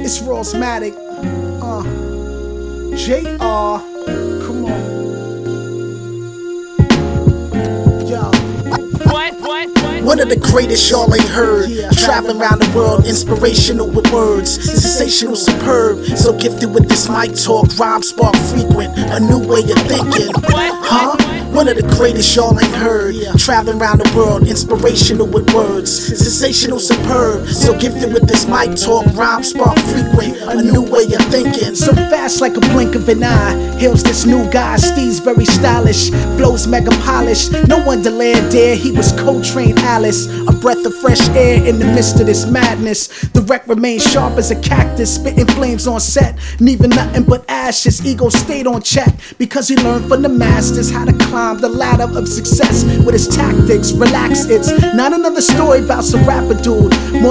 It's Rawsmatic. JR. Come on. Yo. One of the greatest y'all ain't heard. Traveling around the world, inspirational with words, sensational, superb. So gifted with this mic talk, rhyme spark frequent, a new way of thinking. Huh? One of the greatest y'all ain't heard. Traveling around the world, inspirational with words, sensational, superb. So gifted with this mic talk, rhyme spark frequent, a new way of thinking. So fast like a blink of an eye. Hails this new guy, Steve's very stylish, flows mega polished. No wonder Laird dare, he was co-trained Alice. A breath of fresh air in the midst of this madness. The wreck remains sharp as a cactus, spitting flames on set, leaving nothing but ashes. Ego stayed on check because he learned from the masters how to climb the ladder of success with his tactics. Relax, it's not another story about some rapper dude. More